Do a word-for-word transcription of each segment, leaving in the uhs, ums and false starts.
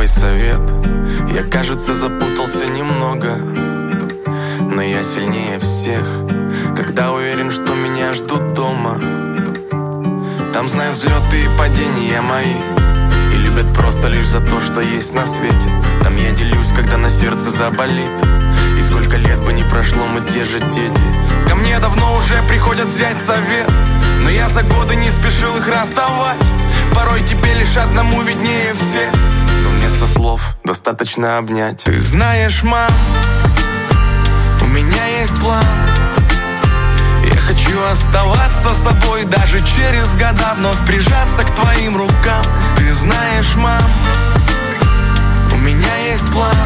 твой совет. Я, кажется, запутался немного, но я сильнее всех, когда уверен, что меня ждут дома. Там знают взлеты и падения мои, и любят просто лишь за то, что есть на свете. Там я делюсь, когда на сердце заболит, и сколько лет бы ни прошло, мы те же дети. Ко мне давно уже приходят взять совет, но я за годы не спешил их раздавать. Порой тебе лишь одному виднее все, но вместо слов достаточно обнять. Ты знаешь, мам, у меня есть план. Я хочу оставаться собой даже через года, вновь прижаться к твоим рукам. Ты знаешь, мам, у меня есть план.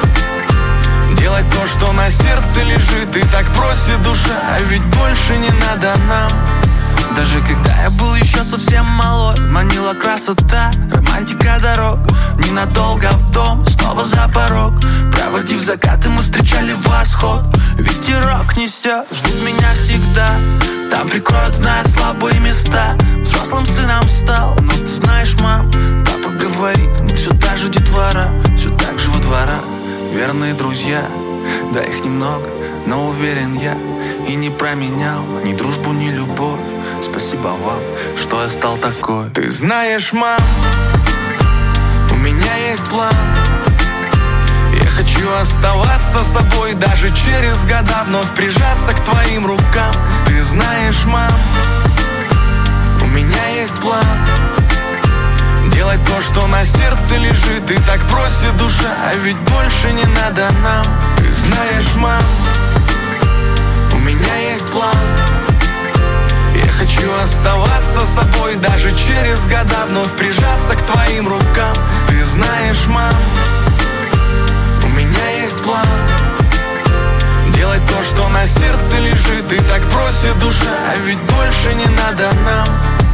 Делать то, что на сердце лежит, и так просит душа, а ведь больше не надо нам. Даже когда я был еще совсем малой, манила красота, романтика дорог. Ненадолго в дом, снова за порог. Проводив закаты, мы встречали восход. Ветерок несет, ждут меня всегда. Там прикроют, знают слабые места. Взрослым сыном стал, но ты знаешь, мам, папа говорит, мы все та же детвора, все так же во дворах. Верные друзья, да их немного, но уверен я, и не променял ни дружбу, ни любовь. Спасибо вам, что я стал такой. Ты знаешь, мам, у меня есть план. Я хочу оставаться собой даже через года, вновь прижаться к твоим рукам. Ты знаешь, мам, у меня есть план. Делать то, что на сердце лежит, и так просит душа, а ведь больше не надо нам. Ты знаешь, мам, у меня есть план. Я хочу оставаться собой даже через года, вновь прижаться к твоим рукам. Ты знаешь, мам, у меня есть план. Делать то, что на сердце лежит, и так просит душа, а ведь больше не надо нам.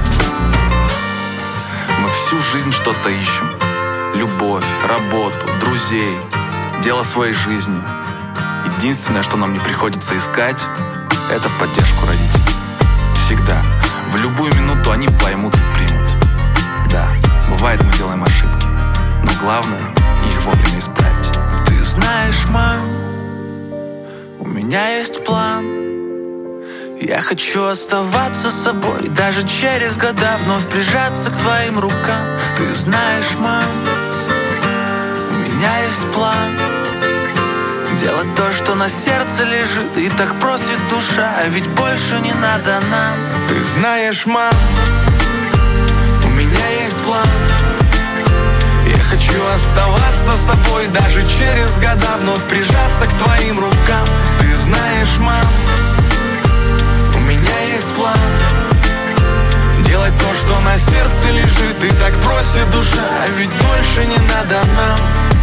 Мы всю жизнь что-то ищем. Любовь, работу, друзей, дело своей жизни. Единственное, что нам не приходится искать, это поддержку родителей. Всегда, в любую минуту они поймут и примут. Да, бывает, мы делаем ошибки, но главное их вовремя исправить. Ты знаешь, мам, у меня есть план. Я хочу оставаться собой даже через года, вновь прижаться к твоим рукам. Ты знаешь, мам, у меня есть план. Делать то, что на сердце лежит, и так просит душа, а ведь больше не надо нам. Ты знаешь, мам, у меня есть план. Я хочу оставаться собой даже через года, вновь прижаться к твоим рукам. Ты знаешь, мам, у меня есть план. Делать то, что на сердце лежит, и так просит душа, а ведь больше не надо нам.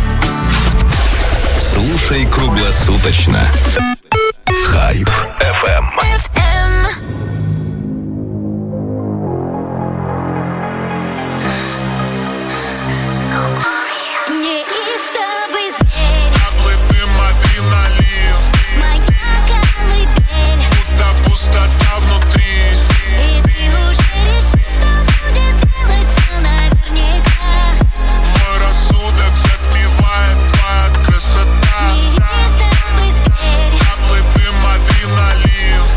Слушай круглосуточно. Хайп эф эм. Яблы, дым, адреналин.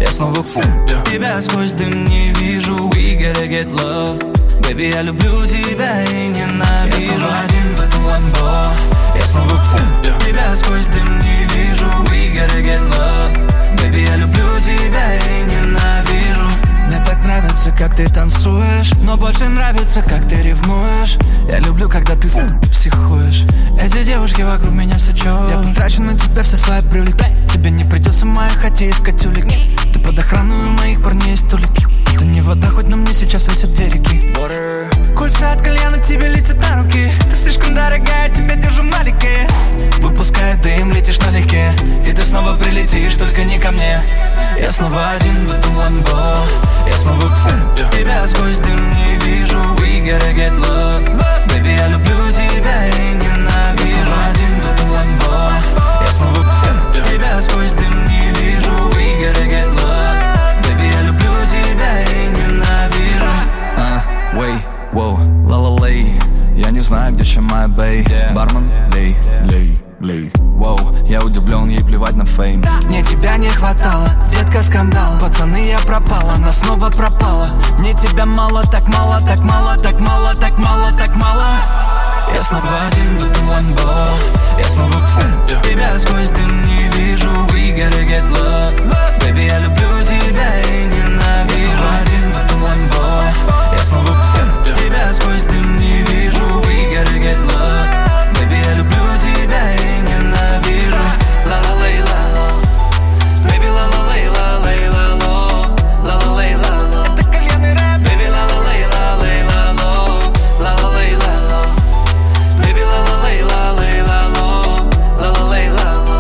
Я снова фу, тебя сквозь дым не вижу. We gotta get love. Baby, я люблю тебя и ненавижу. Я снова один в этом ламбо. Я снова фу, тебя сквозь дым не вижу. We gotta get love. Baby, я люблю тебя и ненавижу. Мне так нравится, как ты танцуешь, но больше нравится, как ты ревнуешь. Я люблю, когда ты психуешь. Эти девушки вокруг меня все чё. Я потрачу на тебя все свои привлеки. Тебе не придется моя хоти искать улики. Ты под охраной у моих парней столики. Ты не вода, хоть на мне сейчас висят две реки. Water. Кольца от кальяна тебе летят на руки. Ты слишком дорогая, тебя держу маленькие. Выпуская дым, летишь налегке. И ты снова прилетишь, только не ко мне. Я снова один в этом ламбо. Я снова фу, тебя сквозь дым не вижу. We gotta get love. Baby, я люблю тебя и ненавижу. Я снова один в этом ламбо. Я снова фу, тебя сквозь дым не вижу. We gotta get love. Baby, я люблю тебя и ненавижу. А, wait, wow, ла-ла-лей. Я не знаю, где чем моя бэй. Бармен, лей, лей, лей. Воу, я удивлен, ей плевать на фейм. Мне тебя не хватало, детка, скандал. Пацаны, я пропала, она снова пропала. Мне тебя мало, так мало, так мало, так мало, так мало, так мало. Я снова один в этом ламбо. Я снова фу, тебя сквозь дым не вижу. We gotta get love. Baby, я люблю тебя и ненавижу. Я снова один в этом ламбо. Я снова фу, тебя сквозь дым не вижу. We gotta get love. Baby, я люблю тебя и ненавижу. Ла-ла-лей, ла-ла. Baby, ла-ла-лей, ла-лей, ла-ло. Ла-ла-лей, ла-ло. Это кальянный рэп. Baby, ла-ла-лей, ла-лей, ла-ло. Ла-ла-лей, ла-ло. Baby, ла-ла-лей, ла-лей, ла-ло. Ла-ла-лей, ла-ло.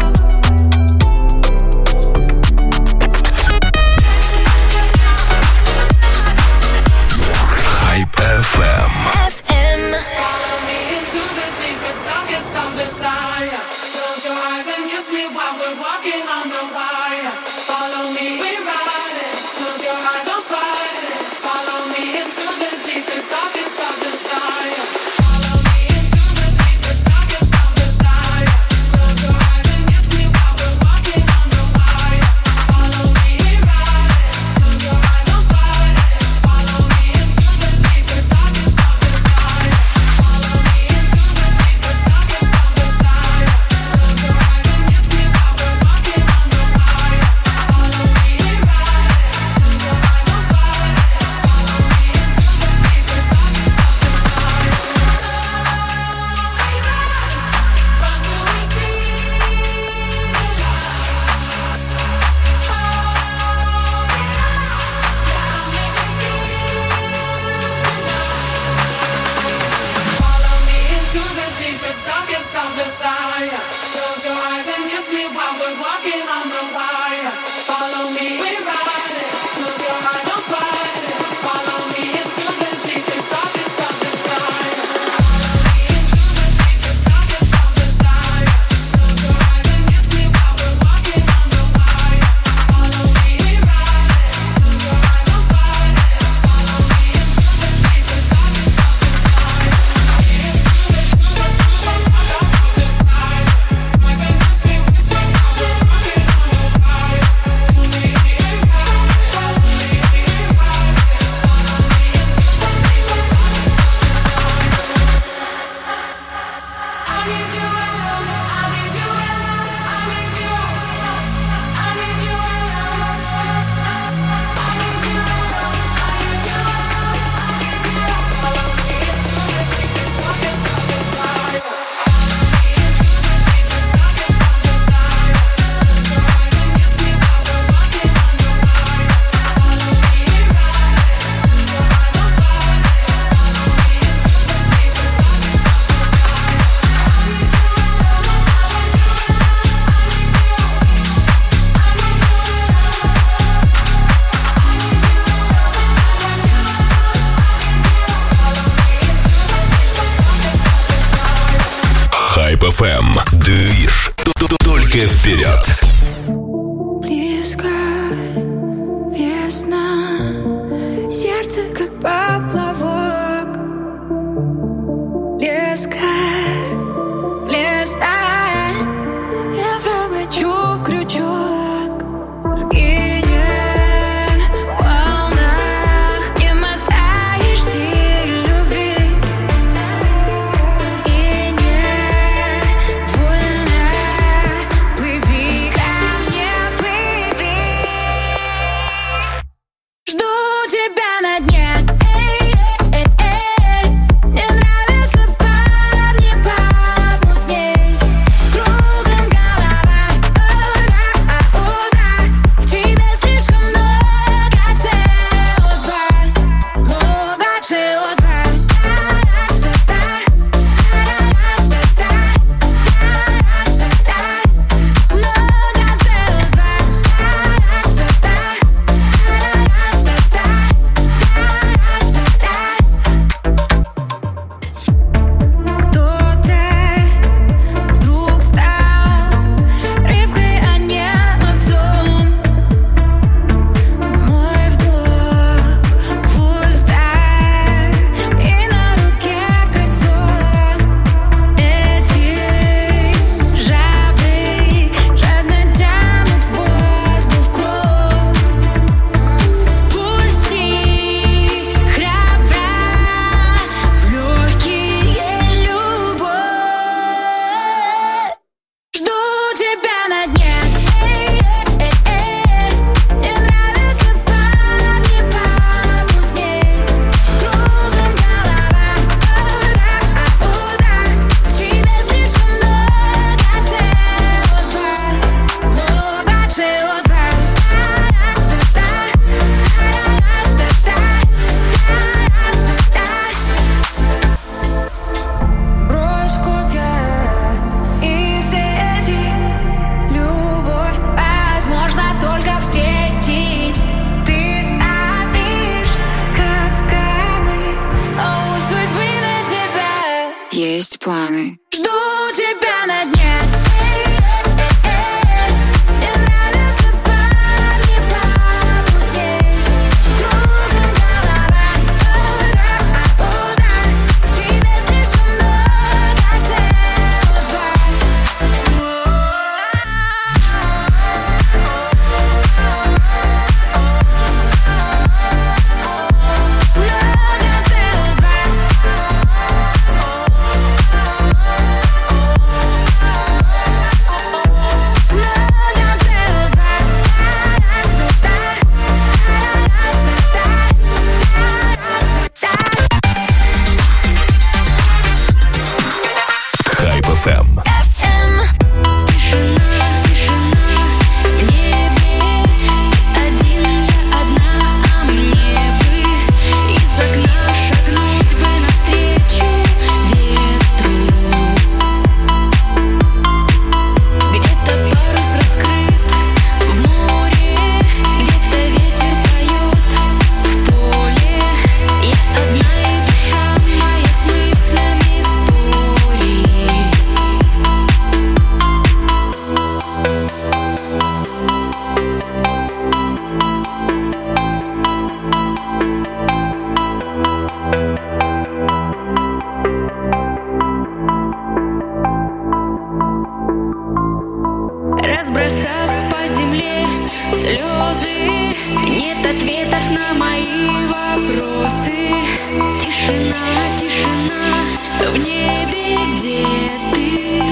Hype эф эм. Hype эф эм. Движ. Только вперед. Близко весна, сердце как поплавок. Леска, лесна, я проглочу крючок. Сгинет ответов на мои вопросы. Тишина, тишина в небе, где ты?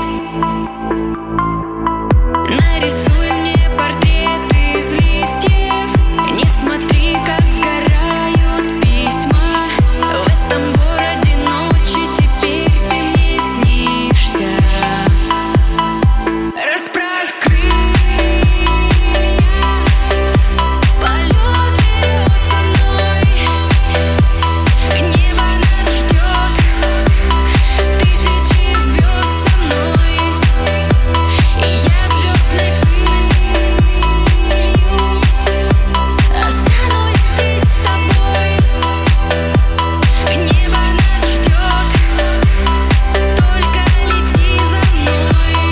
Нарисуй мне портрет из листьев. Не смотри, как сгорают письма. В этом городе ночи, теперь ты мне снишься. Расправь крылья, в полет вперед со мной. Небо нас ждет, тысячи звезд со мной. И я звездной пылью останусь здесь с тобой. Небо нас ждет, только лети за мной.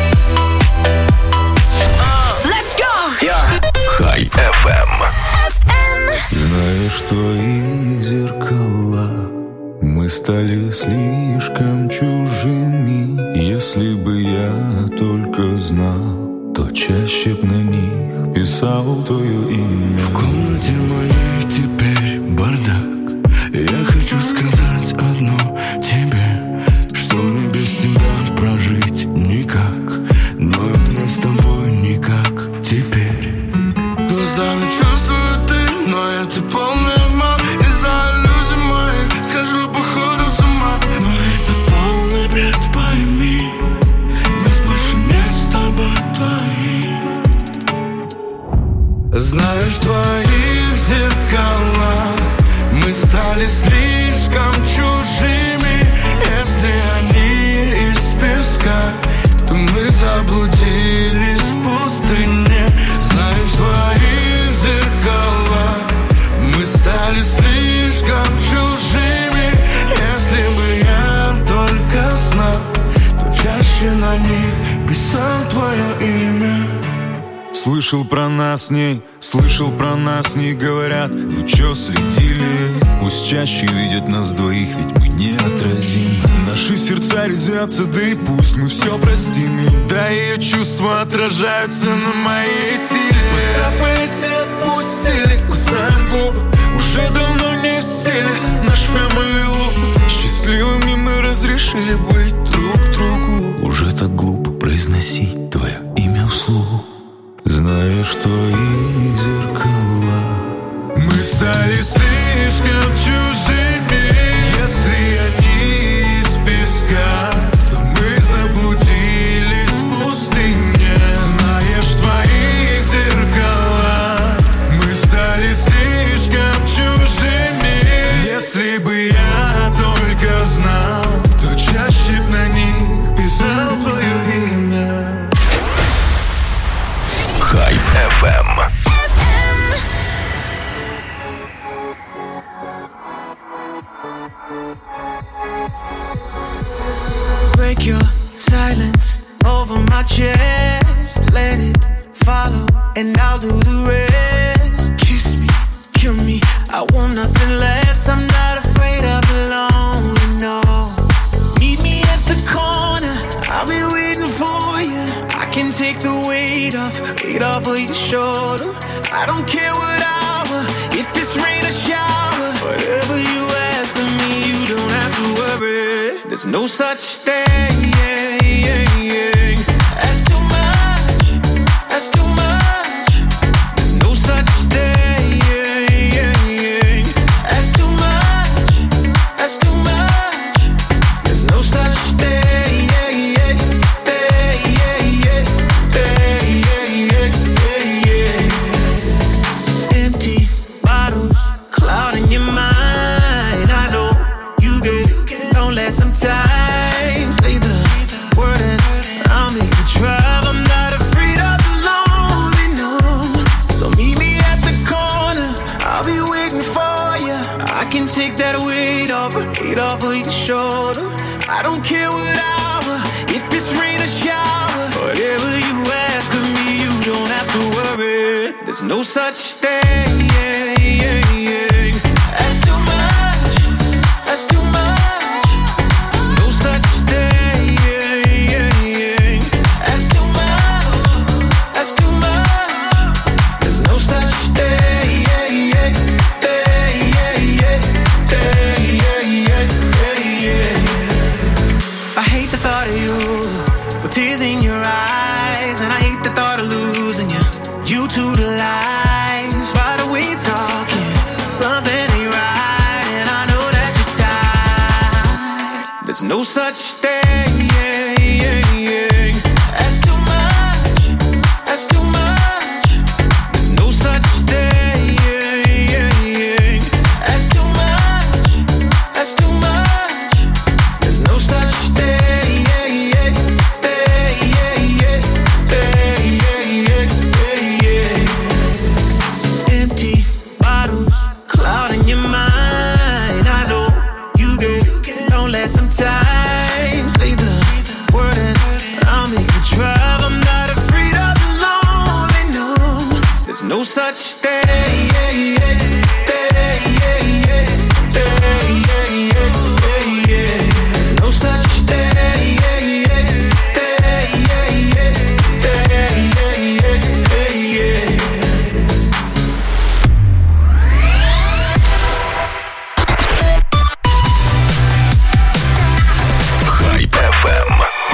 Let's go! Хайп эф эм. Знаю, что и зеркала мы стали слишком чужими. Если бы я только знал, то чаще б на них писал твое имя. В комнате моей теперь бардак. Я хочу сказать одно тебе, что мне без тебя прожить никак. Но и мне с тобой никак теперь. Глазами чувствую ты, но это полный обман. Из-за иллюзий моих схожу походу с ума. Но это полный бред, пойми. Нас больше нет с тобой двоих. Знаешь, в твоих зеркалах мы стали слишком чужими. Если они из песка, то мы заблудились в пустыне. Знаешь, в твоих зеркалах мы стали слишком чужими. Если бы я только знал, то чаще на них писал твое имя. Слышал про нас с ней, слышал про нас с ней, говорят. Вы чё следили? Пусть чаще видят нас двоих, ведь мы неотразимы. Наши сердца резвятся, да и пусть мы все простим им. Да, ее чувства отражаются на моей силе. Посыпались и отпустили, кусаем губы. Уже давно не в стиле наш family look. Счастливыми мы разрешили быть друг другу. Уже так глупо произносить твое имя вслух. Зная, что и зеркала мы стали слишком чужими. Если они из песка, то мы заблудились в пустыне. Знаешь, в твоих зеркалах мы стали слишком чужими. Если бы я только знал, то чаще б на них писал твое имя. Хайп эф эм. Break your silence over my chest. Let it follow and I'll do the rest. Kiss me, kill me, I want nothing less. I'm not afraid of the lonely, no. Meet me at the corner, I'll be waiting for you. I can take the weight off, weight off of your shoulder. I don't care what hour, if it's rain or shower. Whatever you ask of me, you don't have to worry. There's no such thing as too much, that's too much. There's no such thing as too much, that's too much. There's no such thing. Empty bottles clouding your mind. I know you get lonely sometimes. Say the word and I'll make the drive. I'm not afraid of the lonely, no. So meet me at the corner, I'll be waiting for you. I can take that weight off, weight off of your shoulder. I don't care what hour, if it's rain or shower. Whatever you ask of me, you don't have to worry. There's no such thing as too much, that's too much. There's no such thing as too much, that's too much. There's no such thing. no such thing as too much, that's too much. There's no such thing as too much, that's too much. There's no such thing. Empty bottles clouding your mind. I know you get lonely sometimes. Say the word and I'll make you drive. I'm not afraid of the lonely, no. There's no such thing. There's no such thing. Хайп эф эм.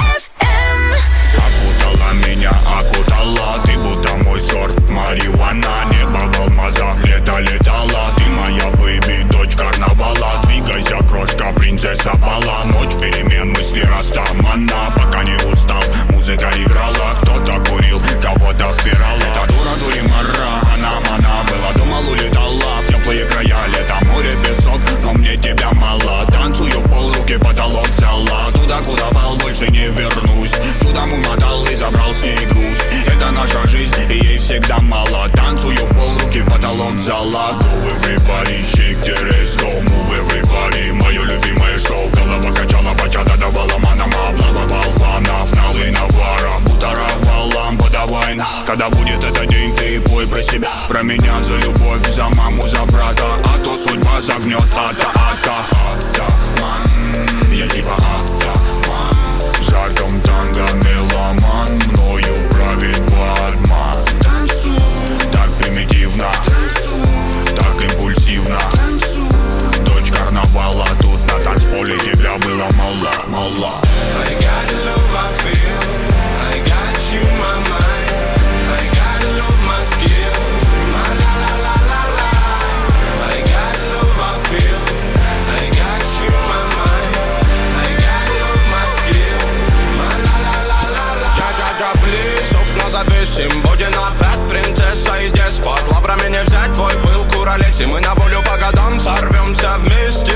Окутала меня, окутала. Ты будто мой сорт марихуана. Небо в алмазах, лето летала. Ты моя бэйби, дочь карнавала. Двигайся, крошка, принцесса бала. Ночь перемен, мысли растамана. Пока не устал, музыка играла. Кто-то курил, кого-то впирала. Эта дура дуримара, она мана была. Думал, улетала в теплые края. Лето, море, песок, но мне тебя мало. Танцую в пол, руки потолок взяла. Туда, куда вал, больше не вернусь. Чудом умотал и забрал с ней груз. Это наша жизнь, и ей всегда мало. Танцую в пол, руки потолок взяла. Go everybody, shake the rest, go move everybody. Мое любимое шоу, голова качала, бачата давала манам. Облава балванов, налы навара. Бутара валам, подавай. Когда будет этот день, ты пой про себя. Про меня, за любовь, за маму, за брата. А то судьба загнет, ата, ата, атаман. Я типа атаман. В жарком танго меломан. Мною правит бадман. Так примитивно, так импульсивно. Дочь карнавала, тут на танцполе тебя было мало, мало. I got the love I feel, I got you in my mind. I got the love my skill, my la la la la la. I got the love I feel, I got you in my mind. I got the love my skill, my la la la la la. Джа-джа-джа, плиз, окна завесим. Будет опять принцесса и деспот. Лаврами не взять твой пыл, куролеси. Мы на волю по годам сорвемся вместе.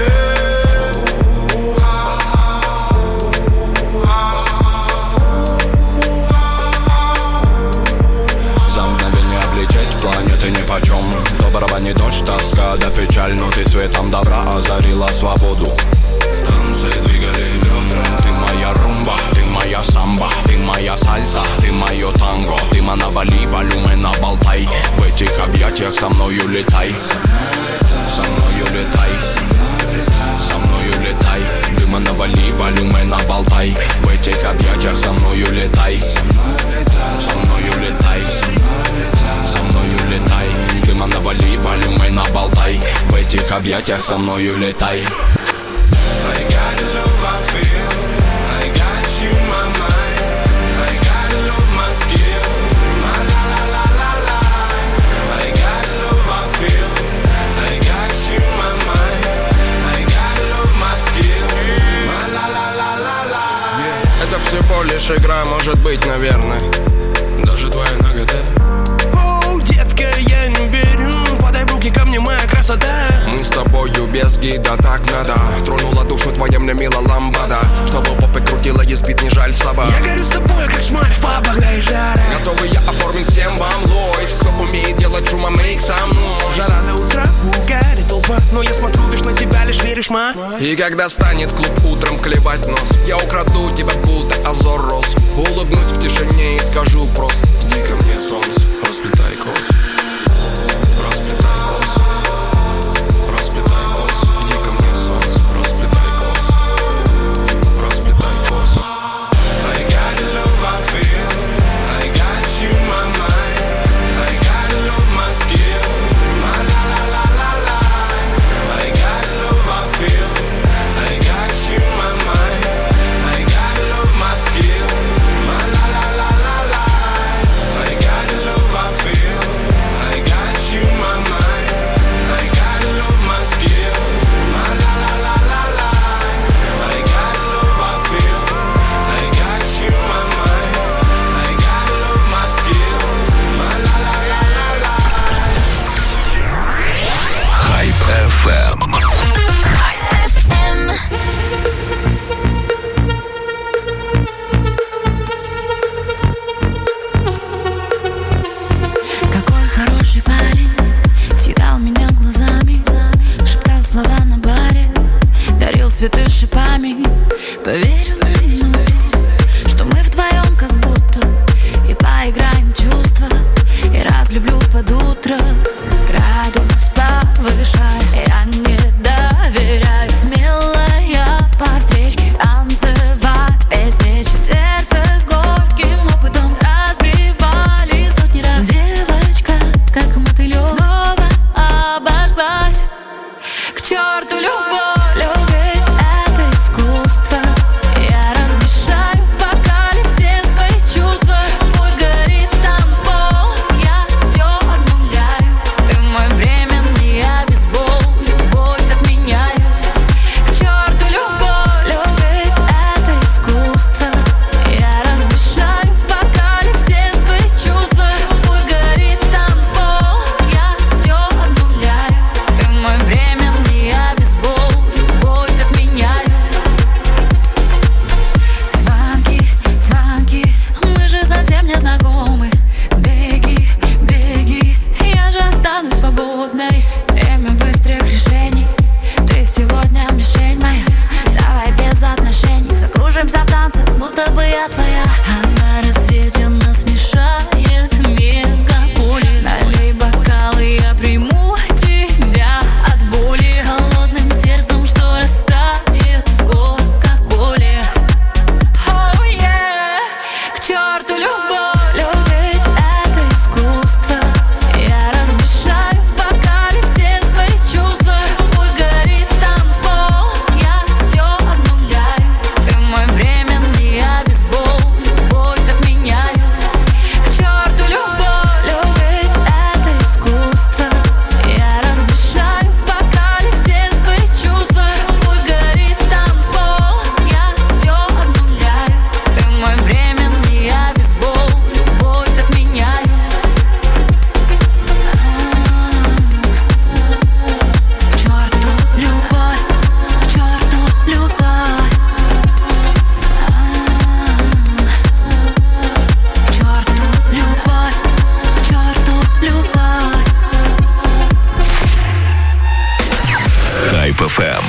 Планеты нипочем. Доброго не дождь, тоска да печаль. Но ты светом добра озарила свободу. В танце двигали бедра. Ты моя румба, ты моя самба. Ты моя сальса, ты мое танго. Ты навали, волюмена болтай. В этих объятиях со мною летай. Со мною летай. Со мною летай. Дыма навали, волюмена болтай. В этих объятиях со мною летай. Со мною летай. Со мною летай, дыма навали, волюмена болтай. В этих объятиях со мною летай. I got the love I feel, I got you in my mind. I got the love my skill, my la la la la la. I got the love I feel, I got you in my mind. I got the love my skill, my la la la la la. Это всего лишь игра, может быть, наверное. Даже твоя нагота. Детка, я не верю, подай в руки ко мне, моя красота. Мы с тобою без гида, так надо. Тронула душу твоя мне мила ламбада. Чтобы попы крутила, ей спит не жаль собак. Я горю с тобой, как шмаль в пабах, да и жара. Готовы я оформить всем вам лойс. Кто умеет делать шума, make some noise. Жара до утра, угари толпа. Но я смотрю, видишь на тебя, лишь веришь, ма. И когда станет клуб утром клевать нос, я украду тебя, будто озор роз. Улыбнусь в тишине и скажу просто: иди ко мне, солнце, расплетай кос. Расплетай кос. Расплетай кос. Иди ко мне, солнце, расплетай кос. Расплетай кос. I got the love I feel, I got you in my mind. I got the love my skill, my la la la la la. I got the love I feel, I got you in my mind. I got the love my skill, my la la la la la. I got the love I feel. градус повышай. Я не доверяю, смелая по встречке. Танцевать весь вечер, сердце с горьким опытом разбивали сотни раз. Девочка, как мотылёк, снова обожглась. К черту любовь, любить это искусство. Я размешаю в бокале все свои чувства. Пусть горит танцпол, я все обнуляю. Ты мой временный обезбол, любовь отменяю. К черту любовь, любить это искусство. Я размешаю в бокале все свои чувства. Пусть горит танцпол, я все обнуляю. Ты мой временный обезбол, любовь отменяю. Звонки, звонки, мы же совсем не знакомы. Беги, беги, я же останусь свободной. Время быстрых решений, ты сегодня мишень моя. Давай без отношений, закружимся в танце, будто бы я твоя. А на рассвете нас мешает мегаполис. Налей бокалы, я приму тебя от боли. Холодным сердцем, что растает в кока-коле. Oh yeah, к черту любовь, любить это искусство. Я размешаю в бокале все свои чувства. Пусть горит танцпол, я все обнуляю. Ты мой временный обезбол, любовь отменяю. К черту любовь, любить это искусство. Я размешаю в бокале все свои чувства. Пусть горит танцпол, я все обнуляю. Ты мой временный обезбол, любовь отменяю. К черту любовь, к черту любовь. К черту любовь, к черту любовь. Хайп эф эм.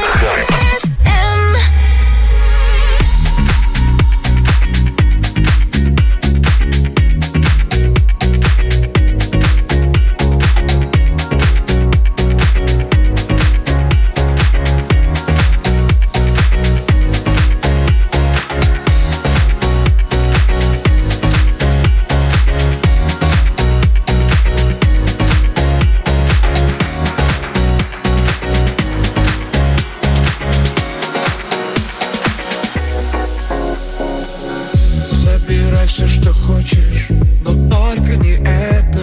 Забирай все, что хочешь, но только не это.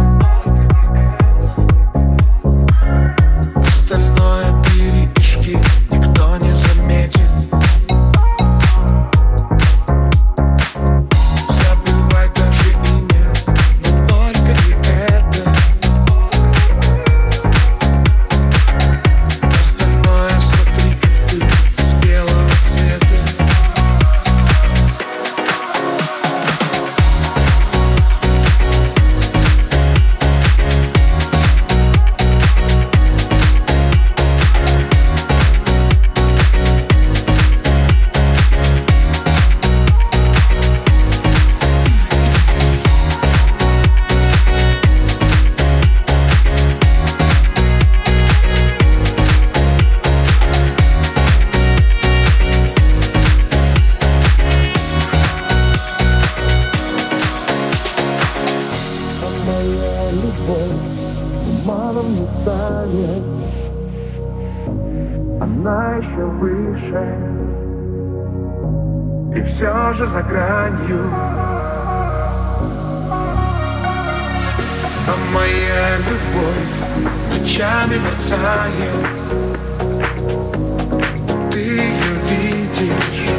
Остальное перешки никто не заметит. Забывай даже имя, но только не это. Остальное смотри, как ты с белого цвета. Туманом не станет, она еще выше, и все же за гранью. А моя любовь ночами мерцает, ты ее видишь,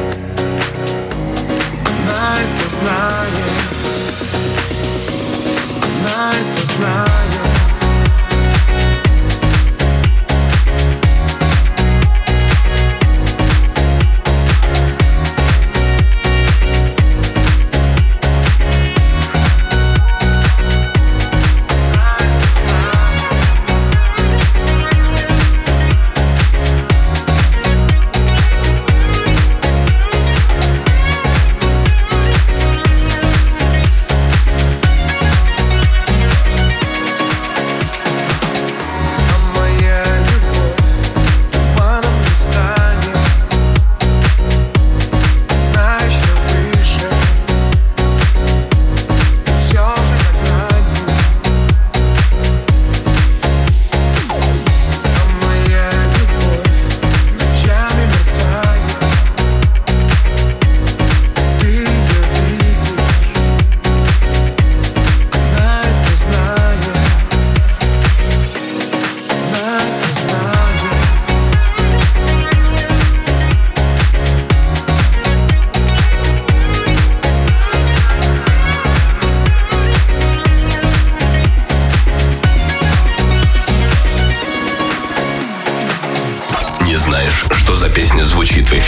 она это знает, она это знает.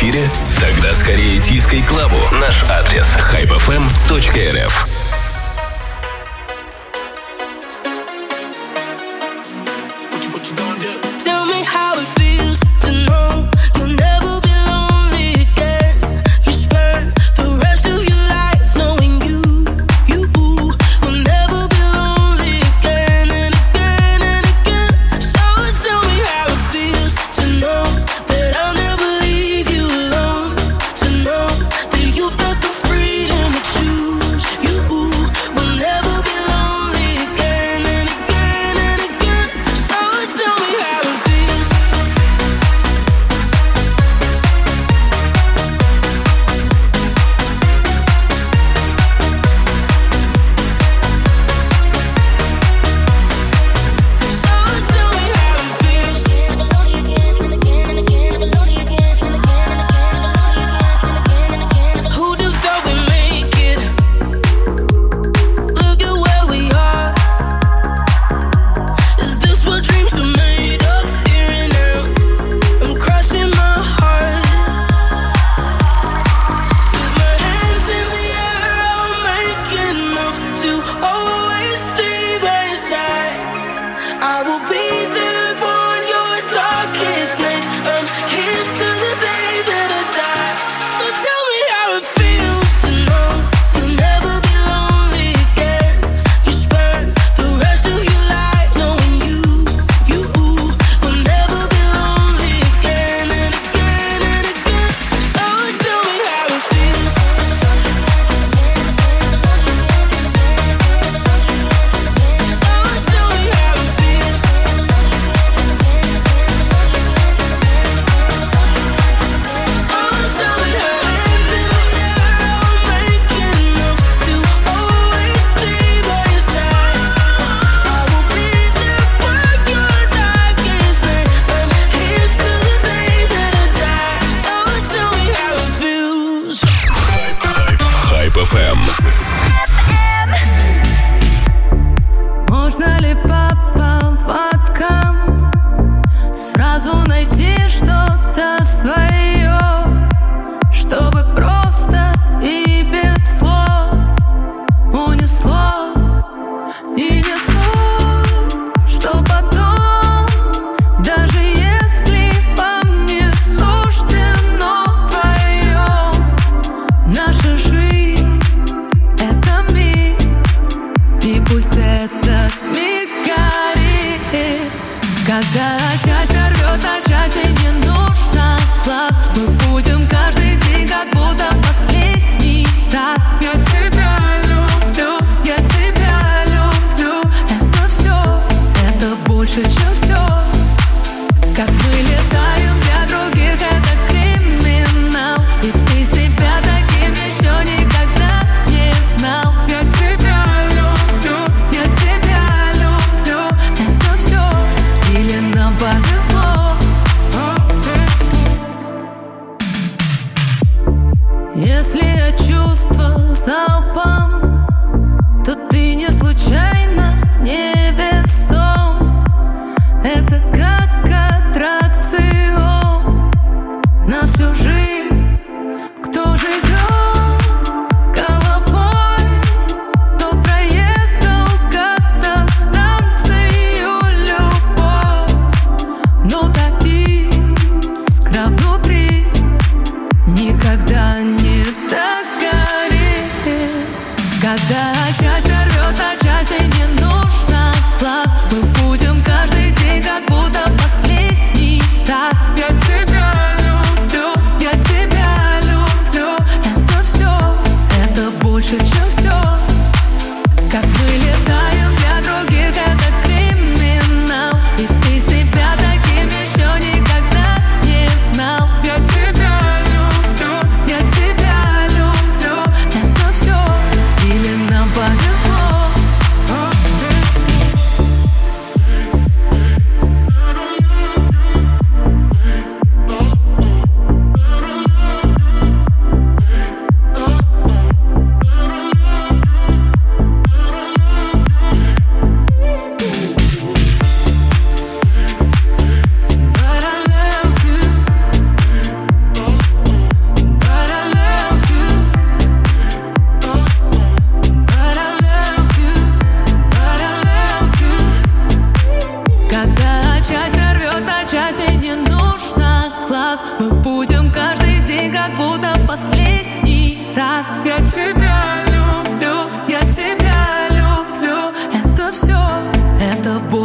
эфире? Тогда скорее тискай Клаву. Наш адрес хайп эф эм точка эр эф.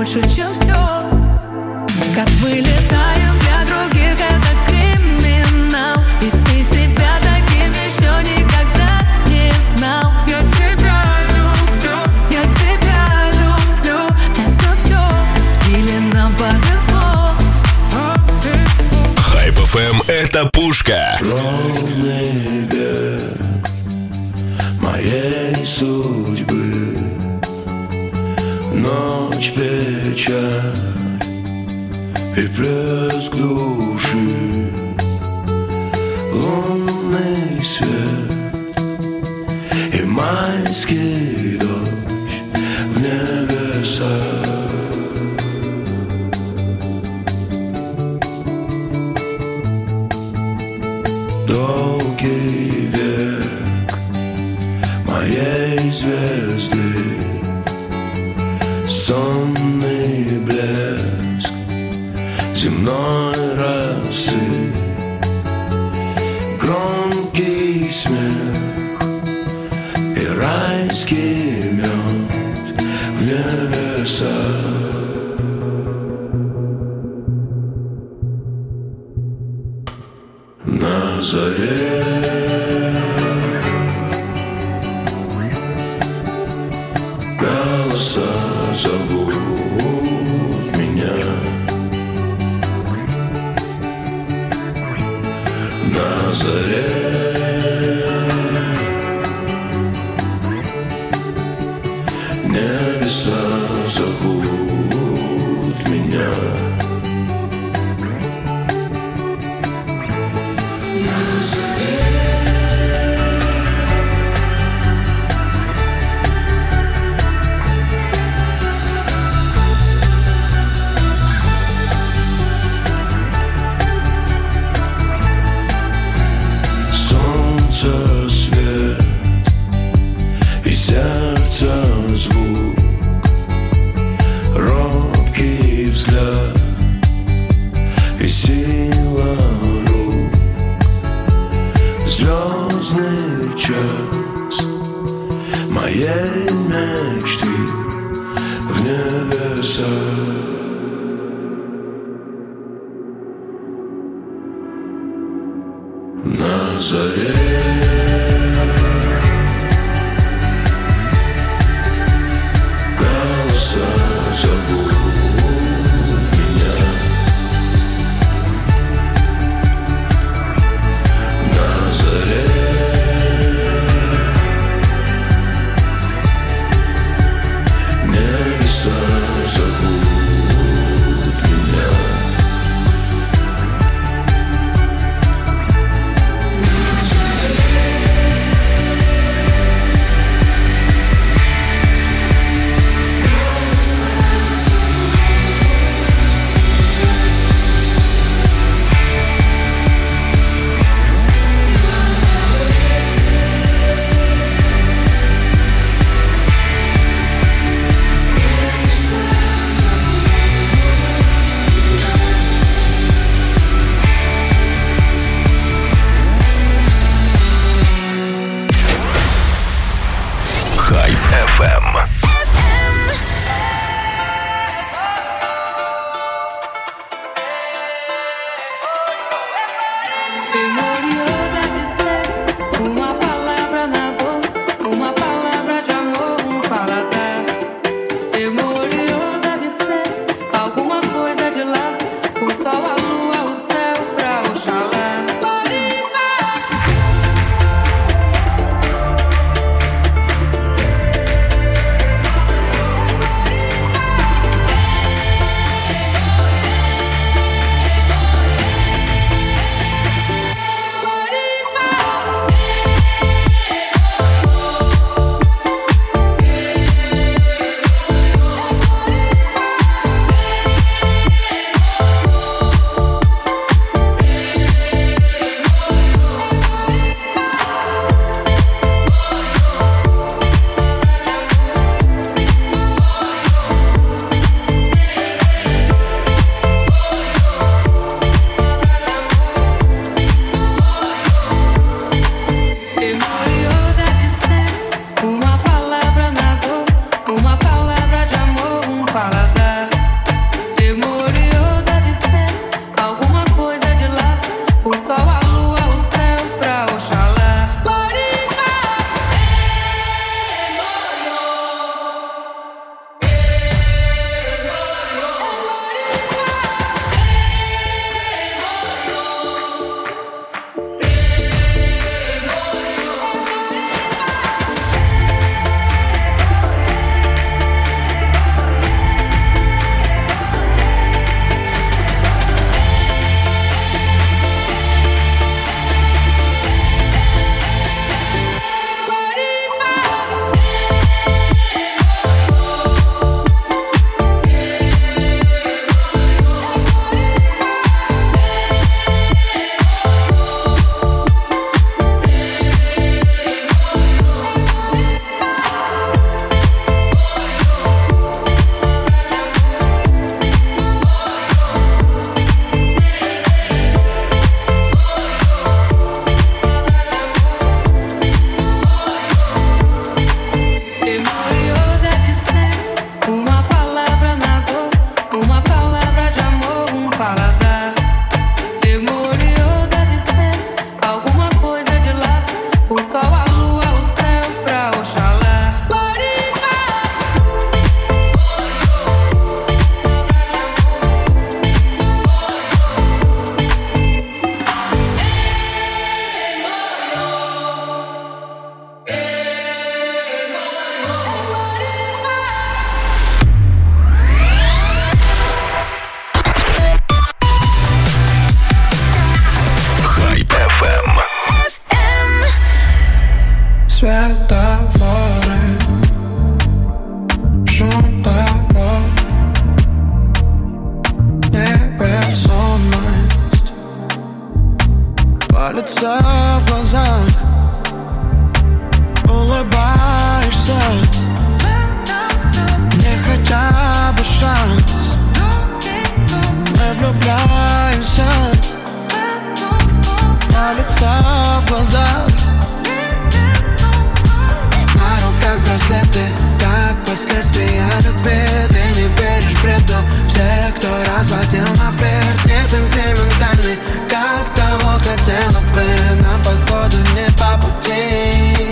больше, чем все. Как мы летаем для других, это криминал. И ты себя таким еще никогда не знал. Я тебя люблю, я тебя люблю. Это все, или нам повезло? Хайп эф эм — это пушка. Ровный бег моей судьбы, ночь, печаль и плеск души, лунный свет и майский дождь в небесах. Долгий век моей звезды, сонный блеск земной росы, громкий смех и райский мед в небесах. На заре голоса зовут меня, на заре небеса зовут меня. Моей мечты в небесах. На заре голоса зовут меня, на заре небеса зовут меня. На заре лица в глазах. Улыбаешься, мне хотя бы шанс. Мы влюбляемся, на лица в глазах. На руках браслеты, как последствия любви. Ты не веришь бреду всех, кто разводил на флирт. Не сентиментальный, как того хотела бы. Нам походу не по пути.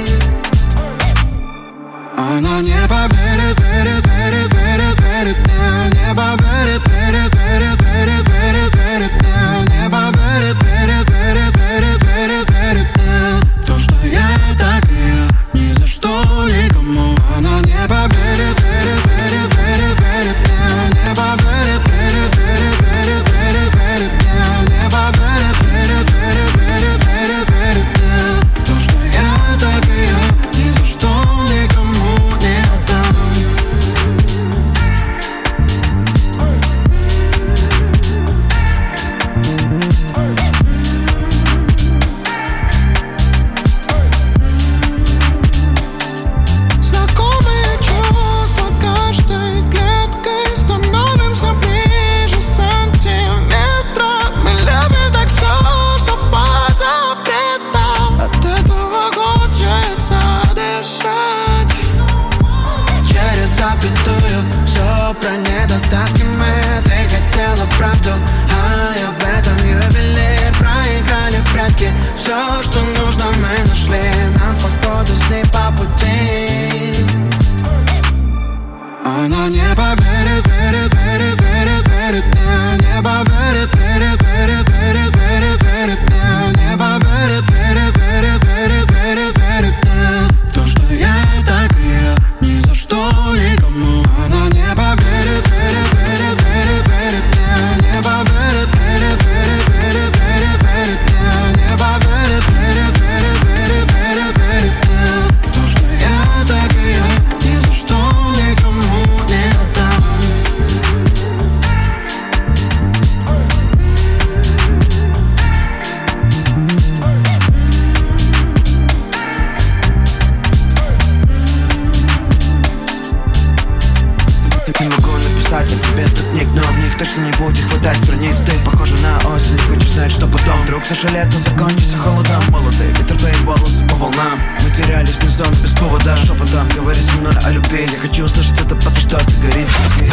Она не поверит, верит, верит, верит, верит мне. Не поверит, верит, верит, верит, верит, верит мне. Не поверит, верит, верит, верит, верит, верит мне. В то, что я так и я, ни за что никому. Она не поверит, верит, верит, верит, верит мне. Не поверит, верит, верит, верит, верит, верит мне. Не поверит, верит, верит, верит, верит, верит мне. В то, что я так и я, ни за что никому не отдам. Знакомые чувства каждой клеткой. Становимся ближе сантиметром. Мы любим так все, что под запретом. От этого хочется дышать. Через запятую все про недостатки мы. Ты хотела правду, а я в этом ювелир. Проиграли в прятки, все, что нужно, мы нашли. Нам походу с ней по пути. Она не поверит, верит, верит, верит, верит мне. Не поверит, верит, верит, верит, верит, верит мне. Не поверит, верит, верит, верит, верит, верит мне. В то, что я так и я, ни за что никому. Она не поверит, верит, верит, верит, верит мне. Не поверит, верит, верит, верит, верит, верит мне. Не поверит, верит, верит, верит, верит, верит мне. В то, что я так и я, ни за что никому не отдам. Не могу написать о тебе сто книг, но в них точно не будет хватать страниц. Ты похожа на осень, не хочешь знать, что потом. Вдруг наше лето закончится холодом. Молодые ветер, твои волосы по волнам. Мы терялись внизу без повода. Шепотом говори со мной о любви. Я хочу услышать это, потому что ты горишь.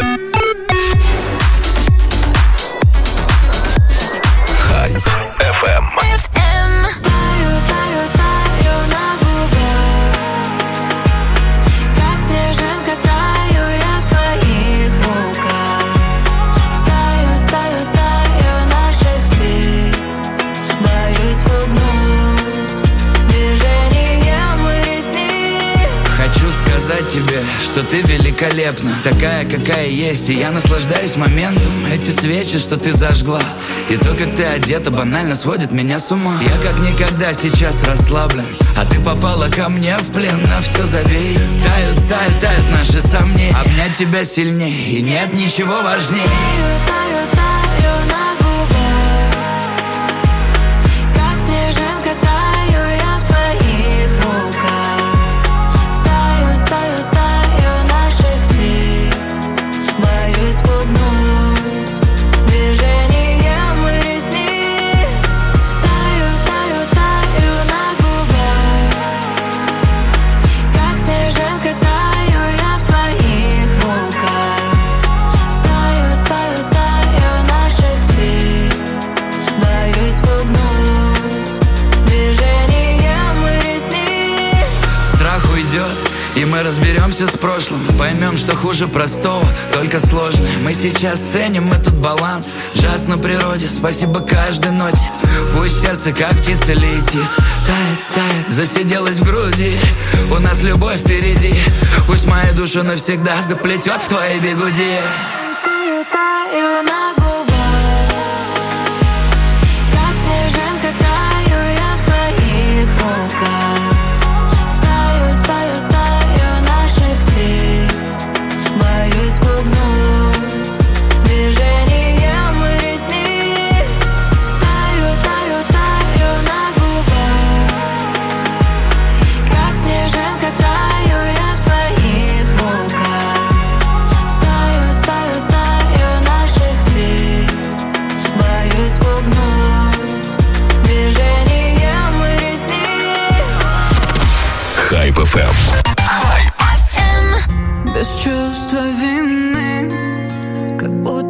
Хайп эф эм. Таю, таю, таю на губах. Как снежинка таю я в твоих руках. Стаю, стаю, стаю наших птиц. Боюсь пугнуть движением ресниц. Хочу сказать тебе, что ты великолепна, такая, какая есть, и я наслаждаюсь моментом. Эти свечи, что ты зажгла, и то, как ты одета, банально сводит меня с ума. Я как никогда сейчас расслаблен, а ты попала ко мне в плен. На все забей. Тают, тают, тают наши сомнения. Обнять тебя сильнее, и нет ничего важнее. Таю, таю, таю на губах. Как снежинка таю я в твоих руках. Стаю, стаю, стаю наших птиц. Боюсь пугнуть движением ресниц. Таю, таю, таю на губах. Как снежинка таю я в твоих руках. Стаю, стаю, стаю наших птиц. Боюсь пугнуть движением ресниц. Страх уйдет, и мы разберемся с прошлым. Поймем, что хуже простого, только сложное. Мы сейчас ценим этот баланс. Джаз на природе, спасибо каждой ноте. Пусть сердце, как птица, летит. Тает, тает, засиделась в груди. У нас любовь впереди. Пусть мою душу навсегда заплетет в твои бигуди. Таю на губах. Как снежинка таю я в твоих руках. Стаю, стаю, стаю наших птиц. Боюсь пугнуть движением ресниц. Таю, таю, таю на губах.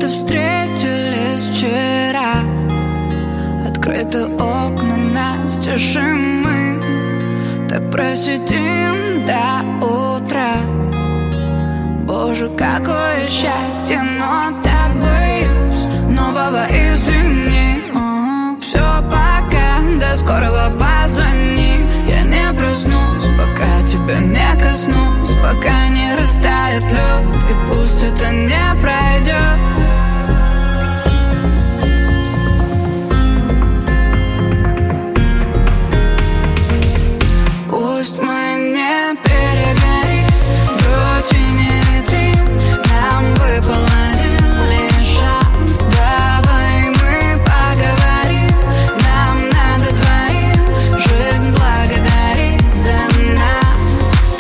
будто встретились вчера. Открыты окна настежь, и мы так просидим до утра. Боже, какое счастье, но так боюсь нового, извини. uh-huh. Все, пока, до скорого, позвони. Я не проснусь, пока тебя не коснусь, пока не растает лед, и пусть это не пройдет. Пусть мы не перегорим, вроде не летим, нам выпал один лишь шанс. Давай мы поговорим, нам надо двоим жизнь благодарить за нас.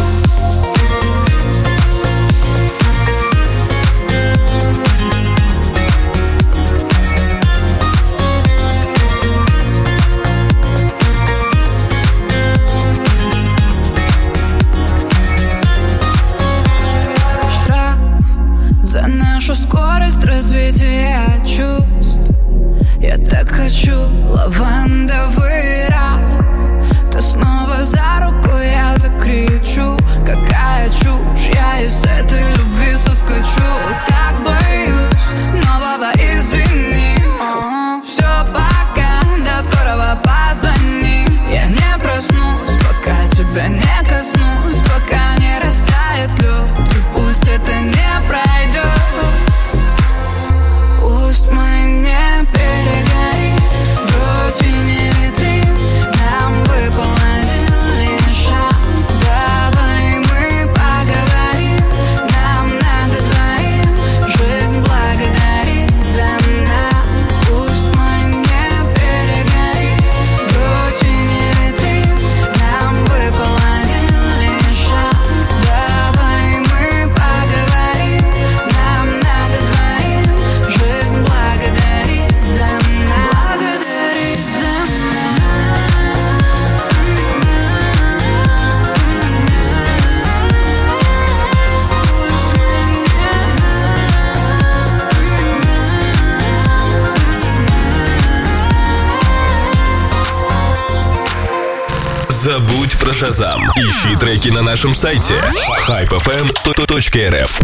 Штраф за нашу скорость развития чувств. Я так хочу лавандовый рай. Ты снова за руку, я закричу. Какая чушь, я из этой любви соскочу. Так боюсь нового, извини. uh-huh. Все, пока, до скорого, позвони. Я не проснусь, пока тебя не коснусь, пока не растает лед, и пусть это не пройдет. Пусть мы не перегорим, вроде не летим, нам выпал один лишь шанс. Давай мы поговорим, нам надо двоим жизнь благодарить за нас. Пусть мы не перегорим, вроде не летим, нам выпал один лишь шанс. Давай мы поговорим, нам надо двоим жизнь благодарить за нас. Благодарить за Забудь про Шазам. Ищи треки на нашем сайте хайп эф эм точка эр эф.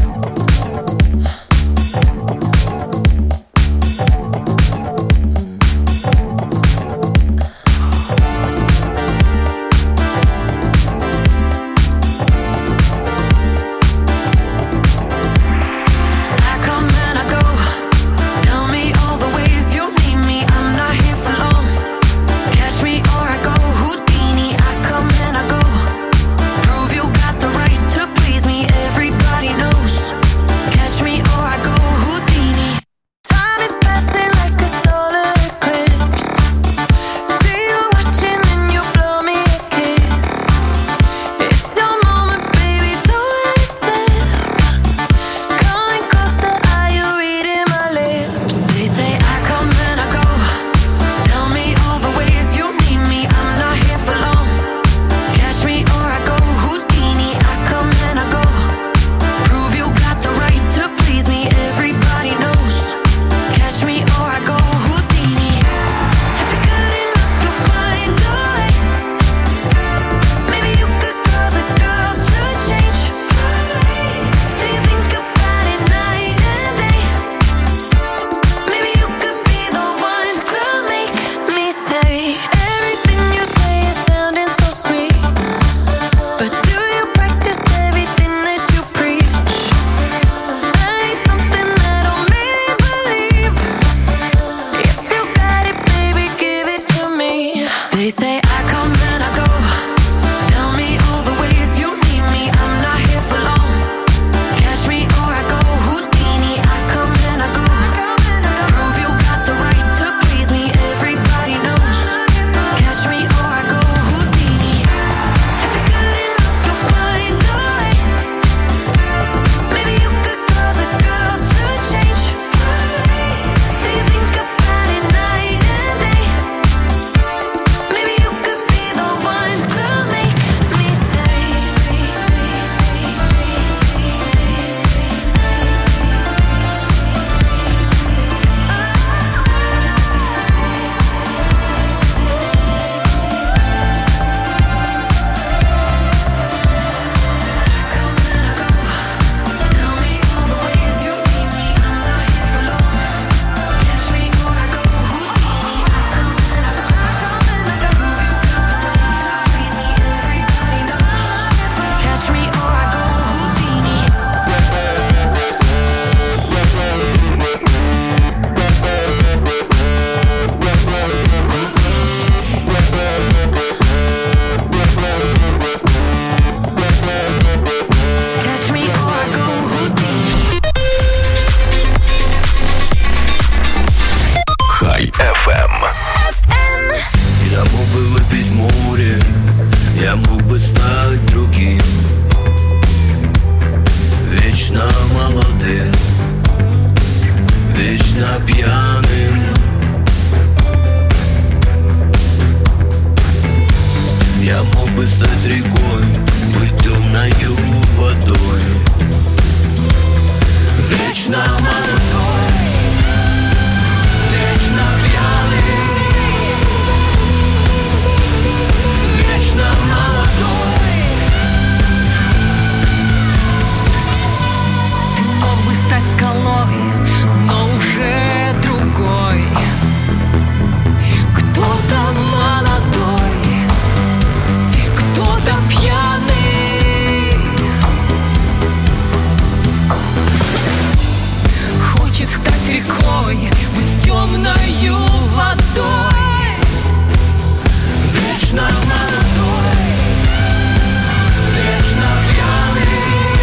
I come and I go. Tell me all the ways you need me. I'm not here for long. Catch me or I go Houdini. I come and I go. Prove you got the right to please me. Everybody knows вечно пьяным. Я мог бы стать рекой, быть темною водой. Вечно молодой, вечно пьяный, вечно молодой. Ты мог бы стать скалой, но уже другой. Кто-то молодой, кто-то пьяный. Хочет стать рекой, быть темною водой. Вечно молодой, вечно пьяный,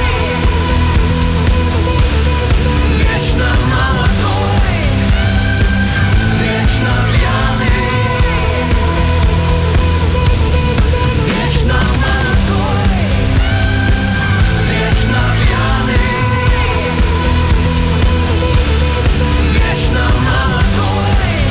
вечно молодой, вечно пьяный, вечно молодой, вечно пьяный, вечно молодой.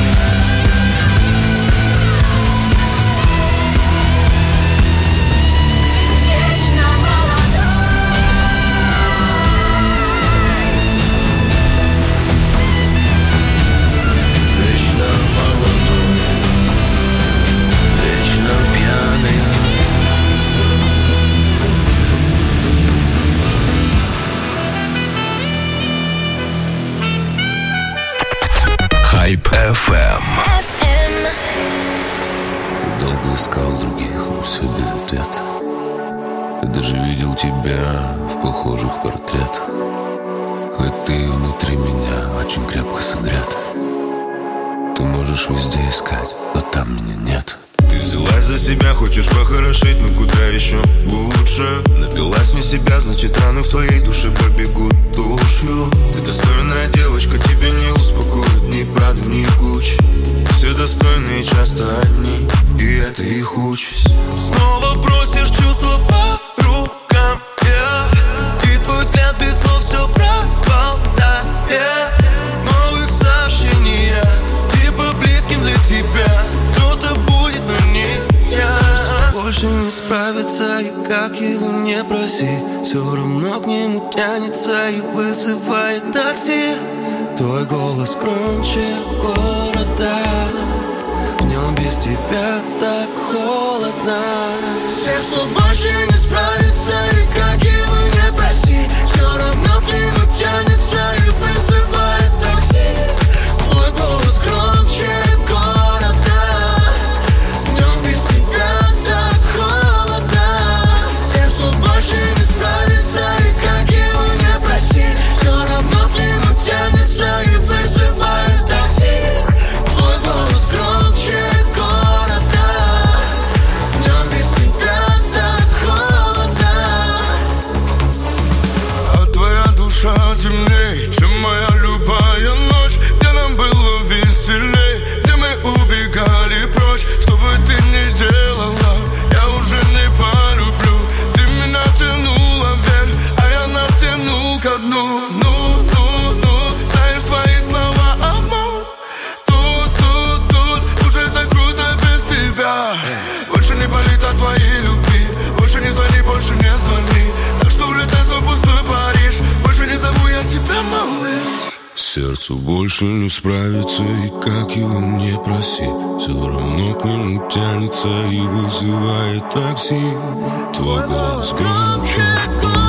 Вечно молодой, вечно пьяный. Хайп эф эм. Я долго искал других, но все без ответа. Я даже видел тебя в похожих портретах. Хоть ты внутри меня очень крепко согрет. Ты можешь везде искать, но там меня нет. Ты взялась за себя, хочешь похорошеть, но куда еще лучше. Напилась не себя, значит раны в твоей душе побегут тушью. Ты достойная девочка, тебя не успокоит ни Прада, ни Гуччи. Все достойные часто одни, и это их участь. Снова просишь чувства по рукам, yeah. И твой взгляд без слов все проболтает. Новых сообщений, типа близким для тебя. Кто-то будет, но не я. Сердце больше не справится, и как его не проси, все равно к нему тянется и вызывает такси. Твой голос громче города, в нем без тебя так холодно. Сердце больше не справится, и как его не проси, все равно к нему тянется и вызывает такси. Твой голос громче города, в нем без тебя так холодно. Сердце больше не справится, и как его не проси, все равно к нему тянется и вызывает такси. Твой голос громче города, в нем без тебя так холодно. А твоя душа темней, чем моя любая ночь, где нам было веселей, где мы убегали прочь. Что бы ты ни делала, я уже не полюблю. Ты меня тянула вверх, а я нас тянул ко дну. Ну, ну, ну, знаешь, твои слова обман. Тут, тут, тут, уже так круто без тебя. Больше не болит от твоей любви, больше не звони, больше не звони. Так что улетай в пустой Париж, больше не зову я тебя, малыш. Сердцу больше не справится, и как его не проси, все равно к нему тянется и вызывает такси. Твой голос громче.